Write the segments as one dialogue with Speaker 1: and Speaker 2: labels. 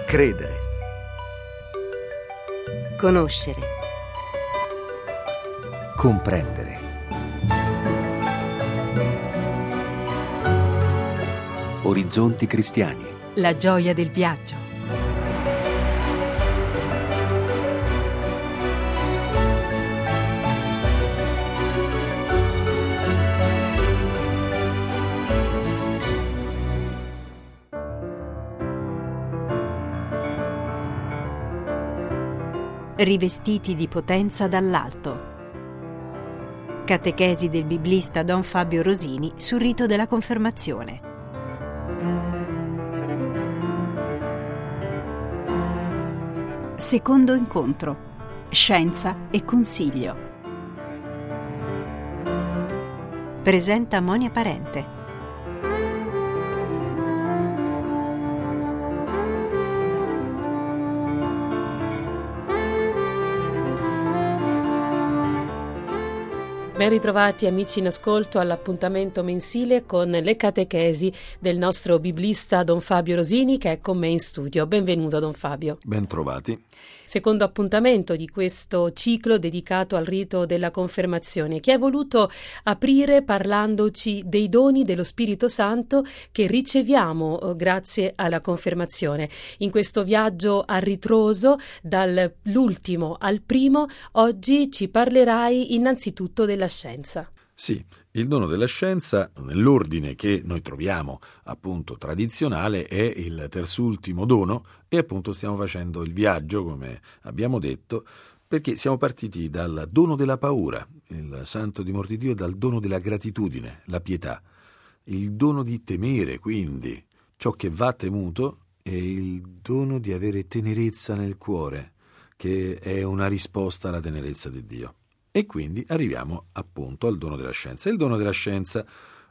Speaker 1: Credere.
Speaker 2: Conoscere.
Speaker 1: Comprendere. Orizzonti cristiani.
Speaker 2: La gioia del viaggio. Rivestiti di potenza dall'alto. Catechesi del biblista Don Fabio Rosini sul rito della confermazione. Secondo incontro. Scienza e consiglio. Presenta Monia Parente.
Speaker 3: Ben ritrovati amici in ascolto all'appuntamento mensile con le catechesi del nostro biblista Don Fabio Rosini, che è con me in studio. Benvenuto Don Fabio.
Speaker 4: Ben trovati.
Speaker 3: Secondo appuntamento di questo ciclo dedicato al rito della confermazione, che hai voluto aprire parlandoci dei doni dello Spirito Santo che riceviamo grazie alla confermazione. In questo viaggio a ritroso dall'ultimo al primo, oggi ci parlerai innanzitutto della scienza.
Speaker 4: Sì, il dono della scienza, nell'ordine che noi troviamo appunto tradizionale, è il terzultimo dono e appunto stiamo facendo il viaggio, come abbiamo detto, perché siamo partiti dal dono della paura, il santo timore di Dio, dal dono della gratitudine, la pietà, il dono di temere, quindi ciò che va temuto, e il dono di avere tenerezza nel cuore, che è una risposta alla tenerezza di Dio. E quindi arriviamo appunto al dono della scienza. Il dono della scienza,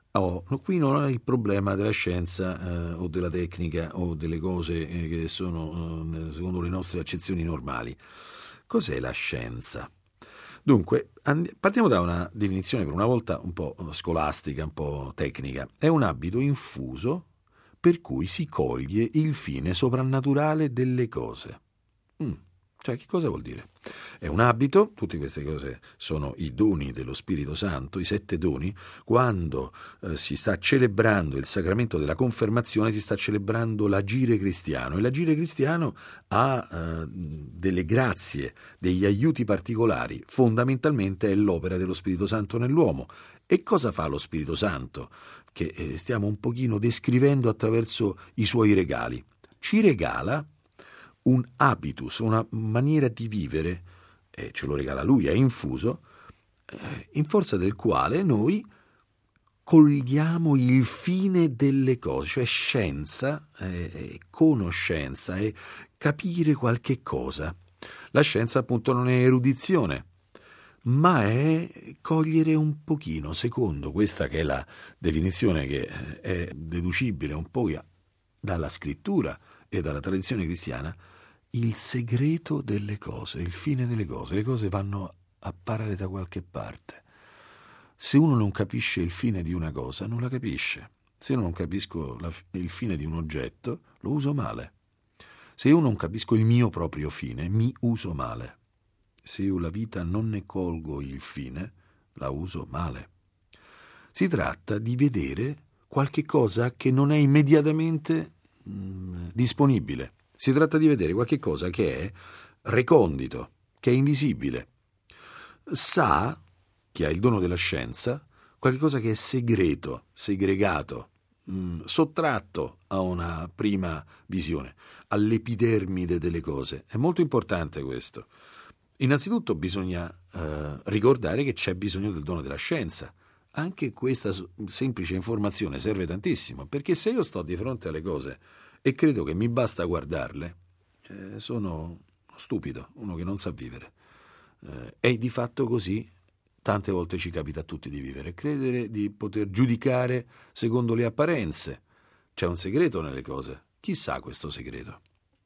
Speaker 4: qui non è il problema della scienza o della tecnica o delle cose che sono secondo le nostre accezioni normali. Cos'è la scienza? Dunque, partiamo da una definizione per una volta un po' scolastica, un po' tecnica. È un abito infuso per cui si coglie il fine soprannaturale delle cose. Cioè, che cosa vuol dire? È un abito, tutte queste cose sono i doni dello Spirito Santo, i 7 doni. Quando si sta celebrando il sacramento della confermazione, si sta celebrando l'agire cristiano, e l'agire cristiano ha delle grazie, degli aiuti particolari. Fondamentalmente è l'opera dello Spirito Santo nell'uomo. E cosa fa lo Spirito Santo? Che stiamo un pochino descrivendo attraverso i suoi regali. Ci regala un habitus, una maniera di vivere, ce lo regala lui, è infuso, in forza del quale noi cogliamo il fine delle cose, cioè scienza, conoscenza, è capire qualche cosa. La scienza appunto non è erudizione, ma è cogliere un pochino, secondo questa che è la definizione che è deducibile un po' dalla scrittura e dalla tradizione cristiana, il segreto delle cose, il fine delle cose. Le cose vanno a parare da qualche parte. Se uno non capisce il fine di una cosa, non la capisce. Se io non capisco il fine di un oggetto, lo uso male. Se io non capisco il mio proprio fine, mi uso male. Se io la vita non ne colgo il fine, la uso male. Si tratta di vedere qualche cosa che non è immediatamente disponibile. Si tratta di vedere qualche cosa che è recondito, che è invisibile. Sa, chi ha il dono della scienza, qualche cosa che è segreto, segregato, sottratto a una prima visione, all'epidermide delle cose. È molto importante questo. Innanzitutto bisogna ricordare che c'è bisogno del dono della scienza. Anche questa semplice informazione serve tantissimo, perché se io sto di fronte alle cose e credo che mi basta guardarle, sono stupido, uno che non sa vivere. E di fatto così tante volte ci capita a tutti di vivere, credere di poter giudicare secondo le apparenze. C'è un segreto nelle cose. Chi sa questo segreto?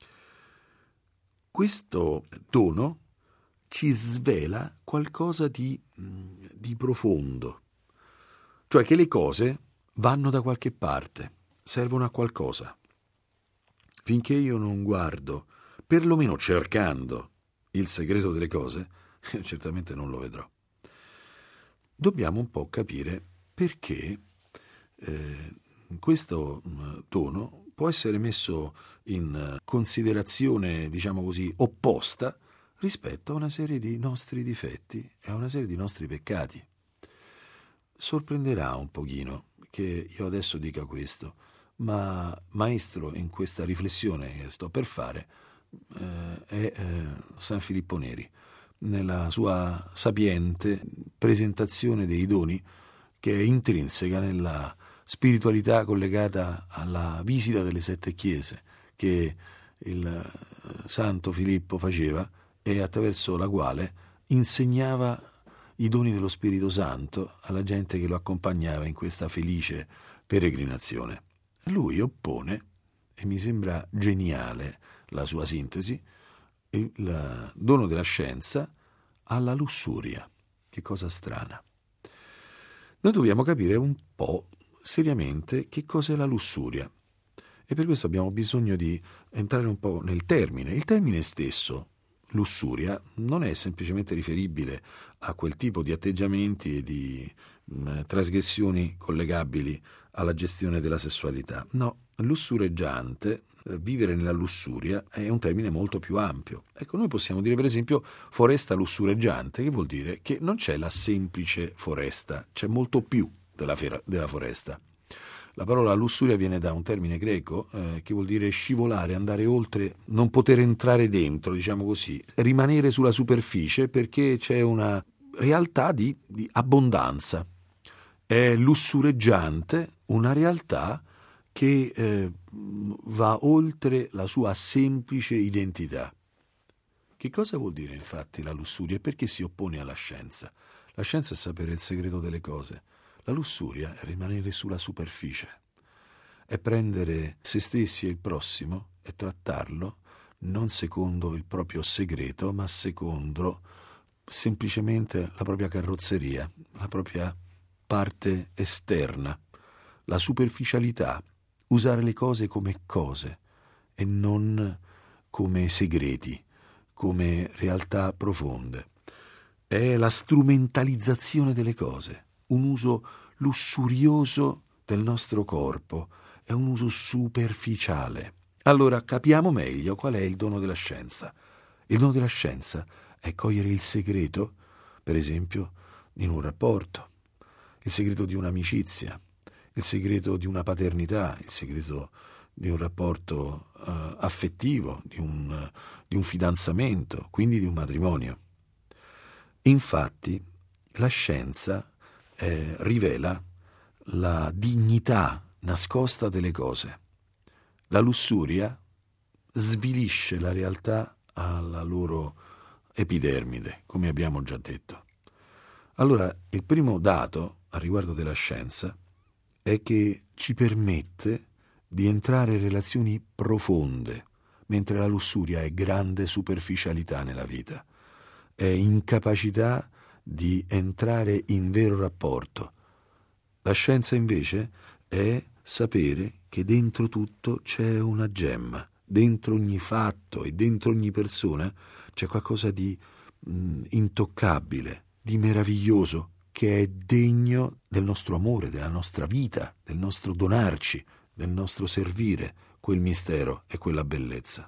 Speaker 4: Questo dono ci svela qualcosa di profondo, cioè che le cose vanno da qualche parte, servono a qualcosa. finché io non guardo, perlomeno cercando il segreto delle cose, certamente non lo vedrò. Dobbiamo un po' capire perché questo dono può essere messo in considerazione, diciamo così, opposta rispetto a una serie di nostri difetti e a una serie di nostri peccati. Sorprenderà un pochino che io adesso dica questo, ma maestro in questa riflessione che sto per fare è San Filippo Neri, nella sua sapiente presentazione dei doni, che è intrinseca nella spiritualità collegata alla visita delle 7 chiese che il santo Filippo faceva e attraverso la quale insegnava i doni dello Spirito Santo alla gente che lo accompagnava in questa felice peregrinazione. Lui oppone, e mi sembra geniale la sua sintesi, il dono della scienza alla lussuria. Che cosa strana. Noi dobbiamo capire un po' seriamente che cos'è la lussuria e per questo abbiamo bisogno di entrare un po' nel termine. Il termine stesso, lussuria, non è semplicemente riferibile a quel tipo di atteggiamenti e di trasgressioni collegabili alla gestione della sessualità. No, lussureggiante, vivere nella lussuria, è un termine molto più ampio. Ecco, noi possiamo dire per esempio foresta lussureggiante, che vuol dire che non c'è la semplice foresta, c'è molto più della foresta. La parola lussuria viene da un termine greco che vuol dire scivolare, andare oltre, non poter entrare dentro, diciamo così, rimanere sulla superficie perché c'è una realtà di abbondanza. È lussureggiante una realtà che va oltre la sua semplice identità. Che cosa vuol dire infatti la lussuria e perché si oppone alla scienza? La scienza è sapere il segreto delle cose. La lussuria è rimanere sulla superficie, è prendere se stessi e il prossimo e trattarlo non secondo il proprio segreto, ma secondo semplicemente la propria carrozzeria, la propria parte esterna, la superficialità, usare le cose come cose e non come segreti, come realtà profonde. È la strumentalizzazione delle cose, un uso lussurioso del nostro corpo, è un uso superficiale. Allora capiamo meglio qual è il dono della scienza. Il dono della scienza è cogliere il segreto, per esempio, in un rapporto, il segreto di un'amicizia, il segreto di una paternità, il segreto di un rapporto affettivo, di un fidanzamento, quindi di un matrimonio. Infatti, la scienza rivela la dignità nascosta delle cose. La lussuria svilisce la realtà alla loro epidermide, come abbiamo già detto. Allora, il primo dato a riguardo della scienza è che ci permette di entrare in relazioni profonde, mentre la lussuria è grande superficialità nella vita, è incapacità di entrare in vero rapporto. La scienza invece è sapere che dentro tutto c'è una gemma, dentro ogni fatto e dentro ogni persona c'è qualcosa di intoccabile, di meraviglioso, che è degno del nostro amore, della nostra vita, del nostro donarci, del nostro servire quel mistero e quella bellezza.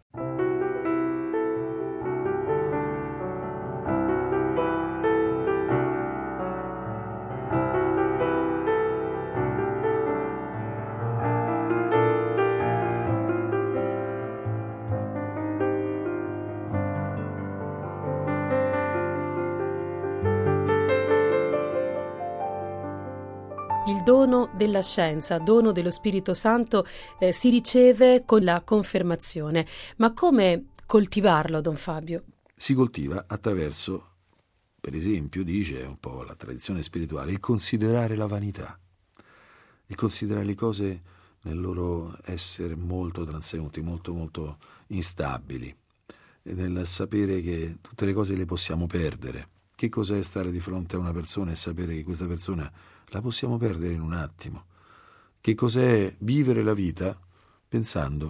Speaker 3: Il dono della scienza, dono dello Spirito Santo, si riceve con la confermazione. Ma come coltivarlo, Don Fabio?
Speaker 4: Si coltiva attraverso, per esempio, dice un po' la tradizione spirituale, il considerare la vanità, il considerare le cose nel loro essere molto transeunti, molto molto instabili, nel sapere che tutte le cose le possiamo perdere. Che cos'è stare di fronte a una persona e sapere che questa persona la possiamo perdere in un attimo? Che cos'è vivere la vita pensando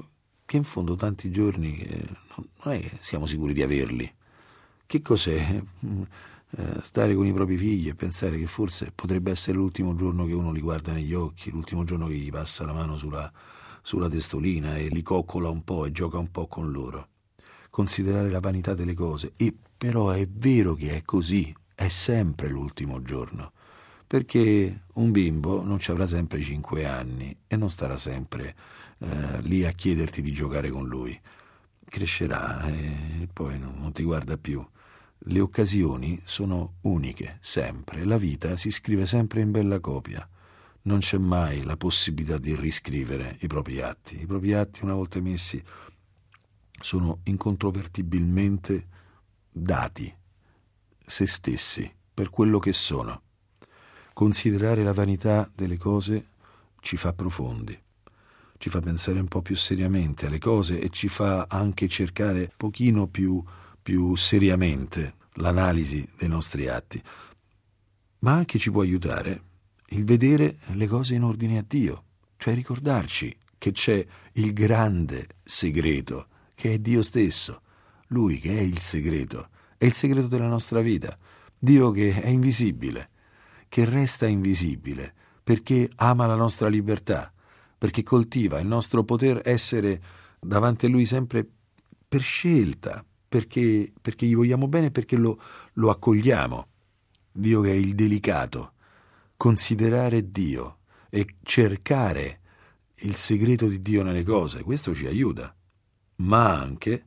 Speaker 4: che in fondo tanti giorni non è che siamo sicuri di averli. Che cos'è? Stare con i propri figli e pensare che forse potrebbe essere l'ultimo giorno che uno li guarda negli occhi, l'ultimo giorno che gli passa la mano sulla testolina e li coccola un po' e gioca un po' con loro. Considerare la vanità delle cose. E però è vero che è così, è sempre l'ultimo giorno, perché un bimbo non ci avrà sempre 5 anni e non starà sempre lì a chiederti di giocare con lui. Crescerà e poi non ti guarda più. Le occasioni sono uniche, sempre. La vita si scrive sempre in bella copia. Non c'è mai la possibilità di riscrivere i propri atti. I propri atti, una volta emessi, sono incontrovertibilmente dati, se stessi, per quello che sono. Considerare la vanità delle cose ci fa profondi, ci fa pensare un po' più seriamente alle cose e ci fa anche cercare un pochino più seriamente l'analisi dei nostri atti. Ma anche ci può aiutare il vedere le cose in ordine a Dio, cioè ricordarci che c'è il grande segreto, che è Dio stesso, Lui che è il segreto della nostra vita, Dio che è invisibile, che resta invisibile perché ama la nostra libertà, perché coltiva il nostro poter essere davanti a Lui sempre per scelta, perché gli vogliamo bene e perché lo accogliamo. Dio che è il delicato. Considerare Dio e cercare il segreto di Dio nelle cose, questo ci aiuta, ma anche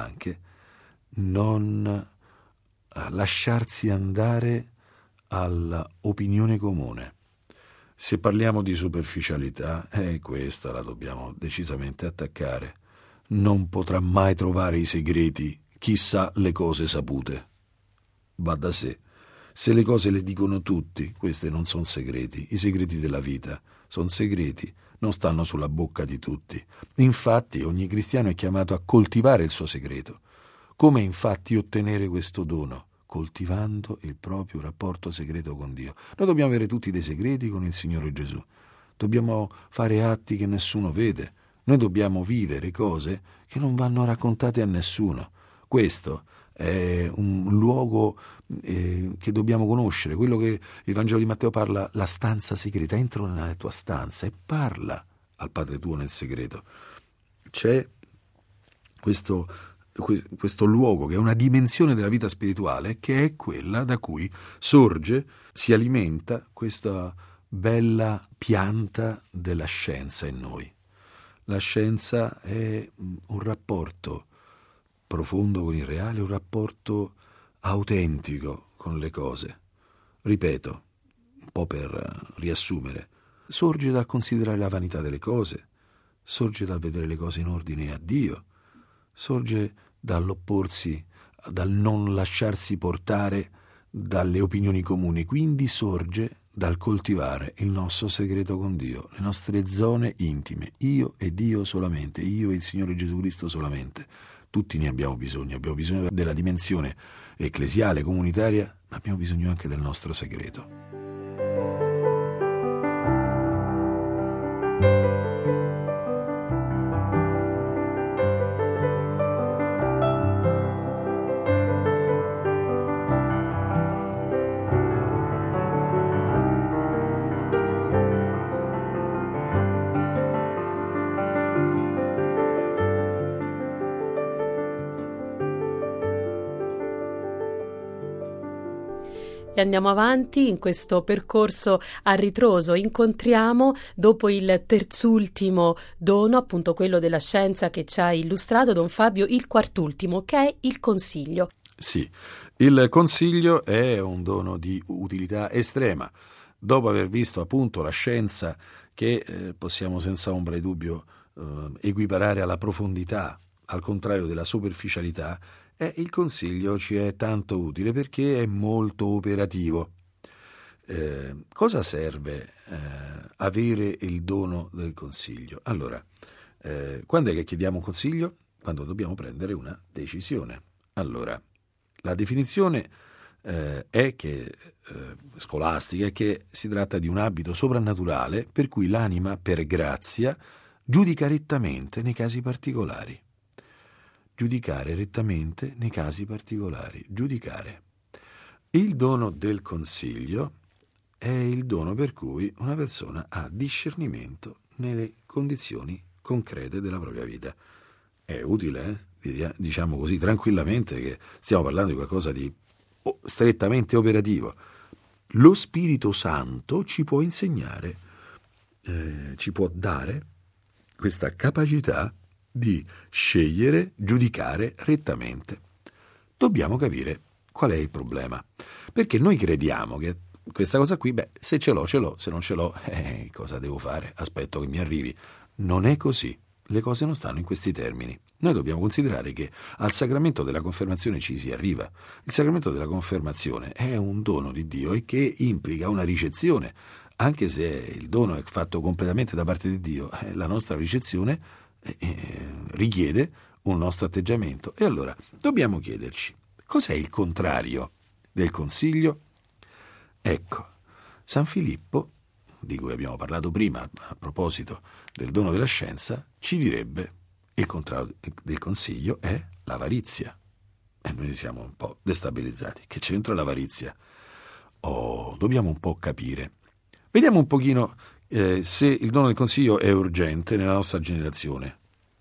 Speaker 4: non lasciarsi andare all'opinione comune. Se parliamo di superficialità, questa la dobbiamo decisamente attaccare. Non potrà mai trovare i segreti chi sa le cose sapute. Va da sé. Se le cose le dicono tutti, queste non sono segreti. I segreti della vita sono segreti, non stanno sulla bocca di tutti. Infatti ogni cristiano è chiamato a coltivare il suo segreto. Come infatti ottenere questo dono? Coltivando il proprio rapporto segreto con Dio. Noi dobbiamo avere tutti dei segreti con il Signore Gesù. Dobbiamo fare atti che nessuno vede. Noi dobbiamo vivere cose che non vanno raccontate a nessuno. Questo è un luogo che dobbiamo conoscere, quello che il Vangelo di Matteo parla, la stanza segreta. Entra nella tua stanza e parla al Padre tuo nel segreto. C'è questo luogo che è una dimensione della vita spirituale, che è quella da cui sorge, si alimenta questa bella pianta della scienza in noi. La scienza è un rapporto profondo con il reale, un rapporto autentico con le cose. Ripeto, un po' per riassumere, sorge dal considerare la vanità delle cose, sorge dal vedere le cose in ordine a Dio, sorge dall'opporsi, dal non lasciarsi portare dalle opinioni comuni, quindi sorge dal coltivare il nostro segreto con Dio, le nostre zone intime, io e Dio solamente, io e il Signore Gesù Cristo solamente. Tutti ne abbiamo bisogno della dimensione ecclesiale, comunitaria, ma abbiamo bisogno anche del nostro segreto.
Speaker 3: E andiamo avanti in questo percorso a ritroso. Incontriamo, dopo il terzultimo dono, appunto quello della scienza che ci ha illustrato Don Fabio, il quartultimo, che è il consiglio.
Speaker 4: Sì, il consiglio è un dono di utilità estrema. Dopo aver visto appunto la scienza che possiamo senza ombra di dubbio equiparare alla profondità, al contrario della superficialità, il consiglio ci è tanto utile perché è molto operativo. Cosa serve avere il dono del consiglio? Allora, quando è che chiediamo un consiglio? Quando dobbiamo prendere una decisione. Allora, la definizione è che scolastica è che si tratta di un abito soprannaturale per cui l'anima, per grazia, giudica rettamente nei casi particolari. Giudicare rettamente nei casi particolari. Giudicare. Il dono del consiglio è il dono per cui una persona ha discernimento nelle condizioni concrete della propria vita. È utile, diciamo così tranquillamente, che stiamo parlando di qualcosa di strettamente operativo. Lo Spirito Santo ci può insegnare, ci può dare questa capacità di scegliere, giudicare rettamente. Dobbiamo capire qual è il problema, perché noi crediamo che questa cosa qui, se ce l'ho, se non ce l'ho, cosa devo fare? Aspetto che mi arrivi. Non è così. Le cose non stanno in questi termini. Noi dobbiamo considerare che al sacramento della confermazione ci si arriva. Il sacramento della confermazione è un dono di Dio e che implica una ricezione. Anche se il dono è fatto completamente da parte di Dio, la nostra ricezione richiede un nostro atteggiamento. E allora dobbiamo chiederci, cos'è il contrario del consiglio? Ecco, San Filippo, di cui abbiamo parlato prima a proposito del dono della scienza, ci direbbe il contrario del consiglio è l'avarizia. E noi siamo un po' destabilizzati. Che c'entra l'avarizia? Dobbiamo un po' capire. Vediamo un pochino se il dono del consiglio è urgente nella nostra generazione.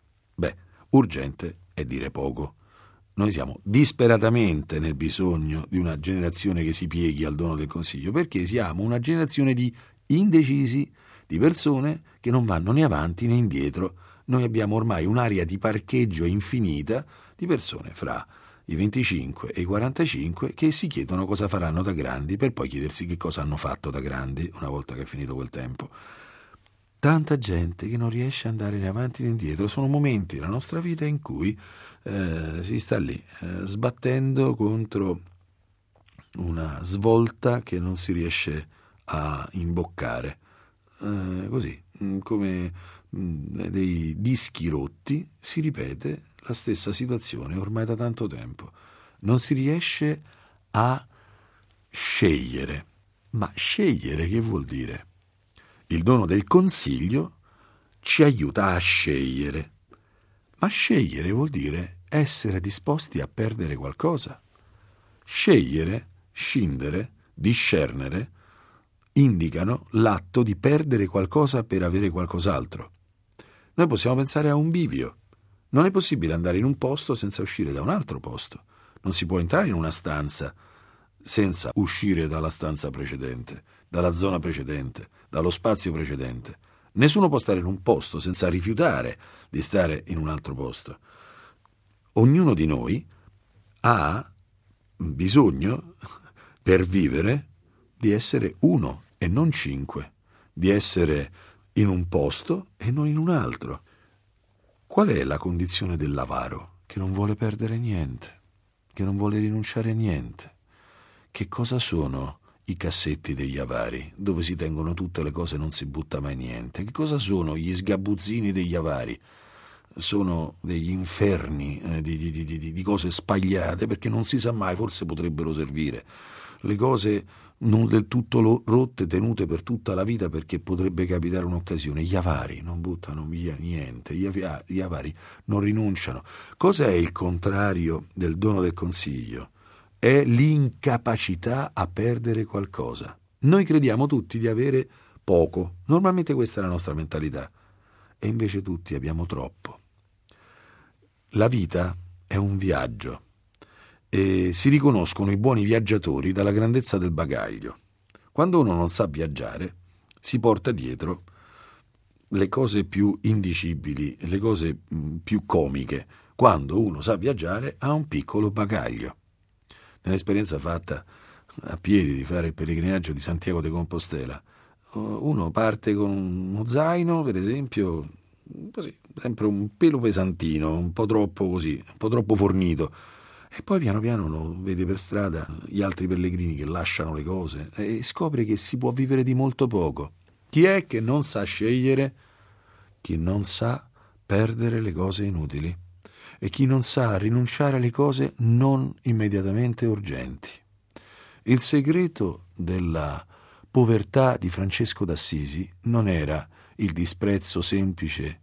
Speaker 4: Urgente è dire poco. Noi siamo disperatamente nel bisogno di una generazione che si pieghi al dono del consiglio, perché siamo una generazione di indecisi, di persone che non vanno né avanti né indietro. Noi abbiamo ormai un'area di parcheggio infinita di persone fra i 25 e i 45 che si chiedono cosa faranno da grandi, per poi chiedersi che cosa hanno fatto da grandi una volta che è finito quel tempo. Tanta gente che non riesce ad andare né avanti né indietro. Sono momenti della nostra vita in cui si sta lì sbattendo contro una svolta che non si riesce a imboccare, così come dei dischi rotti. Si ripete la stessa situazione ormai da tanto tempo. Non si riesce a scegliere. Ma scegliere che vuol dire? Il dono del consiglio ci aiuta a scegliere. Ma scegliere vuol dire essere disposti a perdere qualcosa. Scegliere, scindere, discernere indicano l'atto di perdere qualcosa per avere qualcos'altro. Noi possiamo pensare a un bivio. Non è possibile andare in un posto senza uscire da un altro posto. Non si può entrare in una stanza senza uscire dalla stanza precedente, dalla zona precedente, dallo spazio precedente. Nessuno può stare in un posto senza rifiutare di stare in un altro posto. Ognuno di noi ha bisogno, per vivere, di essere uno e non 5, di essere in un posto e non in un altro. Qual è la condizione dell'avaro? Che non vuole perdere niente, che non vuole rinunciare a niente. Che cosa sono i cassetti degli avari, dove si tengono tutte le cose e non si butta mai niente? Che cosa sono gli sgabuzzini degli avari? Sono degli inferni di cose spagliate, perché non si sa mai, forse potrebbero servire. Le cose non del tutto rotte, tenute per tutta la vita, perché potrebbe capitare un'occasione. Gli avari non buttano via niente, gli avari non rinunciano. Cos'è il contrario del dono del consiglio? È l'incapacità a perdere qualcosa. Noi crediamo tutti di avere poco, normalmente questa è la nostra mentalità, e invece tutti abbiamo troppo. La vita è un viaggio e si riconoscono i buoni viaggiatori dalla grandezza del bagaglio. Quando uno non sa viaggiare, si porta dietro le cose più indicibili, le cose più comiche. Quando uno sa viaggiare, ha un piccolo bagaglio. Nell'esperienza fatta a piedi di fare il pellegrinaggio di Santiago de Compostela, uno parte con uno zaino, per esempio, così, sempre un pelo pesantino, un po' troppo così, un po' troppo fornito, e poi piano piano lo vede per strada gli altri pellegrini che lasciano le cose e scopre che si può vivere di molto poco. Chi è che non sa scegliere? Chi non sa perdere le cose inutili e chi non sa rinunciare alle cose non immediatamente urgenti. Il segreto della povertà di Francesco d'Assisi non era il disprezzo semplice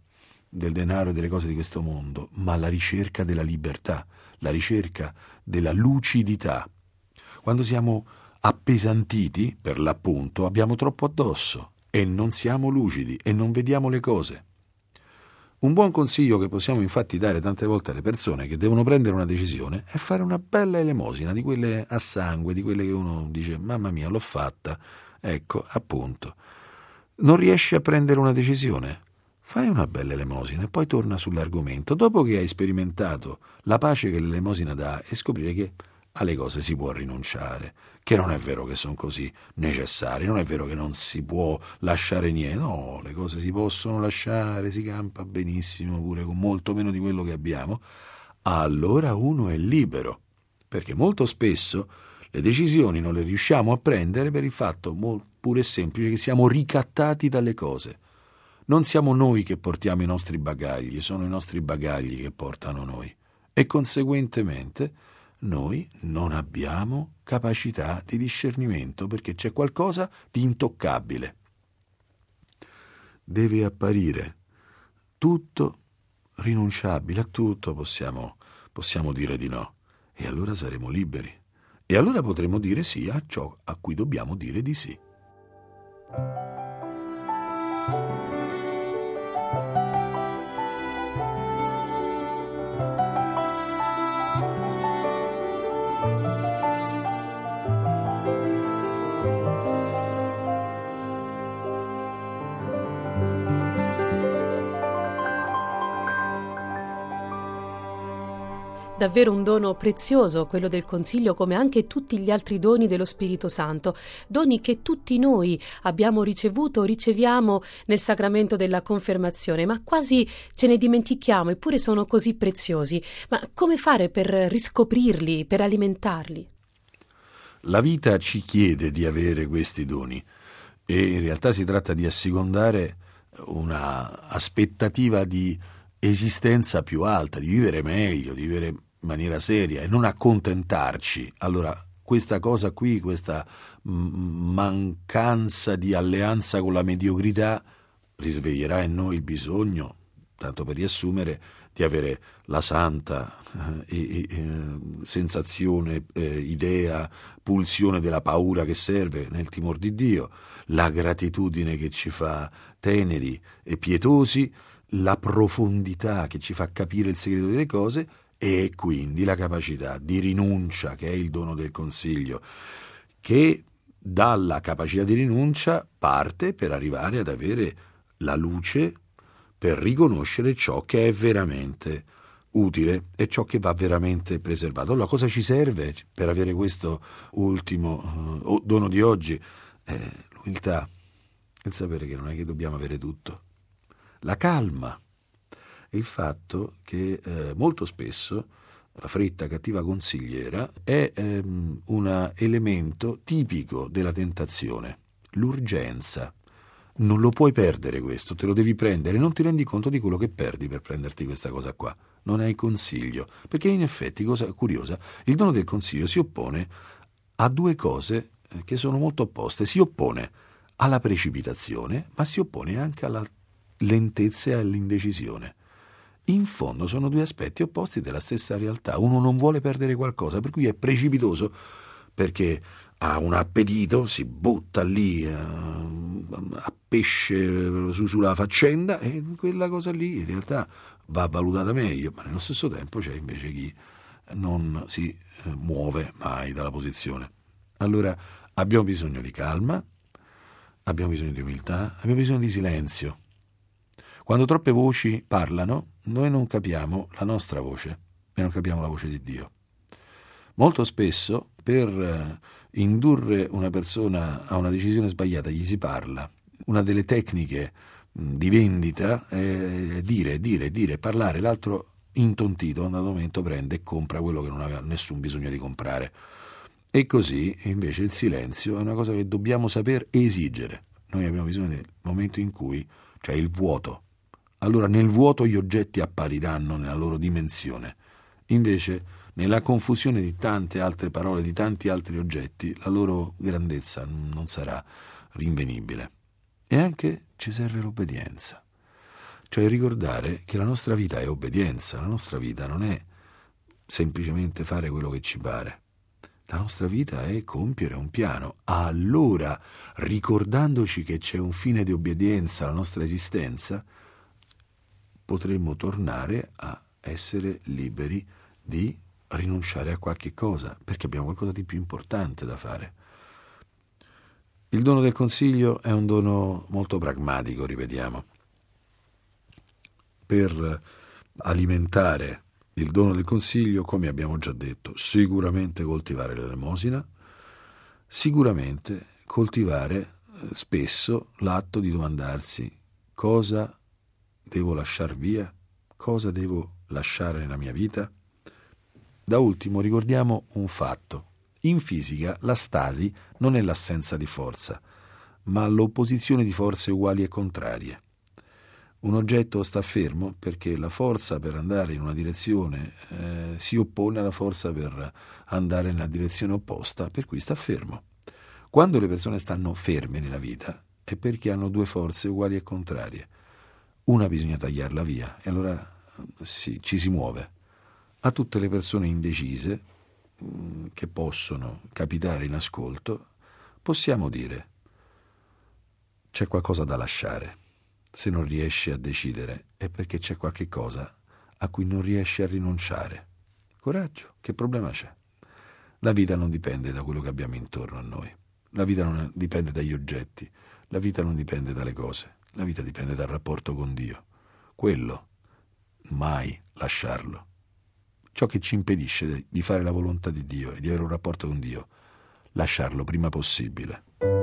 Speaker 4: del denaro e delle cose di questo mondo, ma la ricerca della libertà, la ricerca della lucidità. Quando siamo appesantiti, per l'appunto, abbiamo troppo addosso e non siamo lucidi e non vediamo le cose. Un buon consiglio che possiamo infatti dare tante volte alle persone che devono prendere una decisione è fare una bella elemosina, di quelle a sangue, di quelle che uno dice mamma mia l'ho fatta, ecco appunto. Non riesci a prendere una decisione? Fai una bella elemosina e poi torna sull'argomento, dopo che hai sperimentato la pace che l'elemosina dà e scoprire che alle cose si può rinunciare, che non è vero che sono così necessarie, non è vero che non si può lasciare niente, no, le cose si possono lasciare, si campa benissimo pure con molto meno di quello che abbiamo, allora uno è libero, perché molto spesso le decisioni non le riusciamo a prendere per il fatto pure semplice che siamo ricattati dalle cose. Non siamo noi che portiamo i nostri bagagli, sono i nostri bagagli che portano noi e conseguentemente noi non abbiamo capacità di discernimento perché c'è qualcosa di intoccabile. Deve apparire tutto rinunciabile, a tutto possiamo dire di no e allora saremo liberi e allora potremo dire sì a ciò a cui dobbiamo dire di sì.
Speaker 3: Davvero un dono prezioso quello del consiglio, come anche tutti gli altri doni dello Spirito Santo, doni che tutti noi abbiamo ricevuto, riceviamo nel sacramento della confermazione, ma quasi ce ne dimentichiamo, eppure sono così preziosi. Ma come fare per riscoprirli, per alimentarli?
Speaker 4: La vita ci chiede di avere questi doni e in realtà si tratta di assecondare una aspettativa di esistenza più alta, di vivere meglio, di vivere in maniera seria e non accontentarci. Allora questa cosa qui, questa mancanza di alleanza con la mediocrità risveglierà in noi il bisogno, tanto per riassumere, di avere la santa sensazione, idea, pulsione della paura che serve nel timor di Dio, la gratitudine che ci fa teneri e pietosi, la profondità che ci fa capire il segreto delle cose e quindi la capacità di rinuncia, che è il dono del consiglio, che dalla capacità di rinuncia parte per arrivare ad avere la luce per riconoscere ciò che è veramente utile e ciò che va veramente preservato. Allora cosa ci serve per avere questo ultimo dono di oggi? L'umiltà, il sapere che non è che dobbiamo avere tutto, la calma e il fatto che molto spesso la fretta cattiva consigliera è un elemento tipico della tentazione, l'urgenza. Non lo puoi perdere questo, te lo devi prendere, non ti rendi conto di quello che perdi per prenderti questa cosa qua. Non hai consiglio, perché in effetti, cosa curiosa, il dono del consiglio si oppone a due cose che sono molto opposte. Si oppone alla precipitazione, ma si oppone anche alla lentezza e all'indecisione. In fondo sono due aspetti opposti della stessa realtà. Uno non vuole perdere qualcosa, per cui è precipitoso perché ha un appetito, si butta lì a pesce sulla faccenda e quella cosa lì in realtà va valutata meglio, ma nello stesso tempo c'è invece chi non si muove mai dalla posizione. Allora abbiamo bisogno di calma, abbiamo bisogno di umiltà, abbiamo bisogno di silenzio. Quando troppe voci parlano, noi non capiamo la nostra voce e non capiamo la voce di Dio. Molto spesso, per indurre una persona a una decisione sbagliata, gli si parla. Una delle tecniche di vendita è dire, parlare. L'altro, intontito, a un momento prende e compra quello che non aveva nessun bisogno di comprare. E così, invece, il silenzio è una cosa che dobbiamo saper esigere. Noi abbiamo bisogno del momento in cui c'è il vuoto. Allora nel vuoto gli oggetti appariranno nella loro dimensione. Invece nella confusione di tante altre parole, di tanti altri oggetti, la loro grandezza non sarà rinvenibile. E anche ci serve l'obbedienza. Cioè ricordare che la nostra vita è obbedienza, la nostra vita non è semplicemente fare quello che ci pare. La nostra vita è compiere un piano. Allora, ricordandoci che c'è un fine di obbedienza alla nostra esistenza, potremmo tornare a essere liberi di rinunciare a qualche cosa, perché abbiamo qualcosa di più importante da fare. Il dono del consiglio è un dono molto pragmatico, ripetiamo. Per alimentare il dono del consiglio, come abbiamo già detto, sicuramente coltivare l'elemosina, sicuramente coltivare spesso l'atto di domandarsi cosa devo lasciar via, cosa devo lasciare nella mia vita. Da ultimo ricordiamo un fatto. In fisica la stasi non è l'assenza di forza, ma l'opposizione di forze uguali e contrarie. Un oggetto sta fermo perché la forza per andare in una direzione si oppone alla forza per andare nella direzione opposta, per cui sta fermo. Quando le persone stanno ferme nella vita è perché hanno due forze uguali e contrarie. Una bisogna tagliarla via e allora ci si muove. A tutte le persone indecise che possono capitare in ascolto possiamo dire: c'è qualcosa da lasciare. Se non riesci a decidere è perché c'è qualche cosa a cui non riesci a rinunciare. Coraggio, che problema c'è? La vita non dipende da quello che abbiamo intorno a noi. La vita non dipende dagli oggetti. La vita non dipende dalle cose. La vita dipende dal rapporto con Dio. Quello, mai lasciarlo. Ciò che ci impedisce di fare la volontà di Dio e di avere un rapporto con Dio, lasciarlo prima possibile.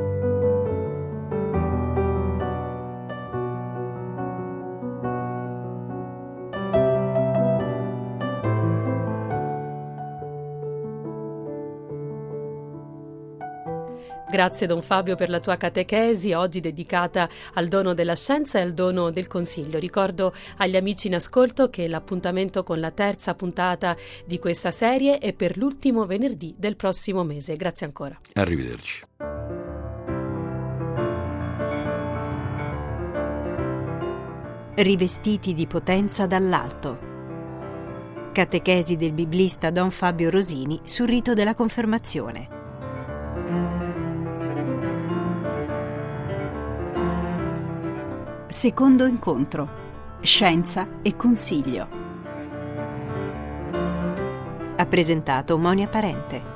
Speaker 3: Grazie Don Fabio per la tua catechesi, oggi dedicata al dono della scienza e al dono del consiglio. Ricordo agli amici in ascolto che l'appuntamento con la terza puntata di questa serie è per l'ultimo venerdì del prossimo mese. Grazie ancora.
Speaker 4: Arrivederci.
Speaker 2: Rivestiti di potenza dall'alto. Catechesi del biblista Don Fabio Rosini sul rito della confermazione. Secondo incontro. Scienza e consiglio. Ha presentato Monia Parente.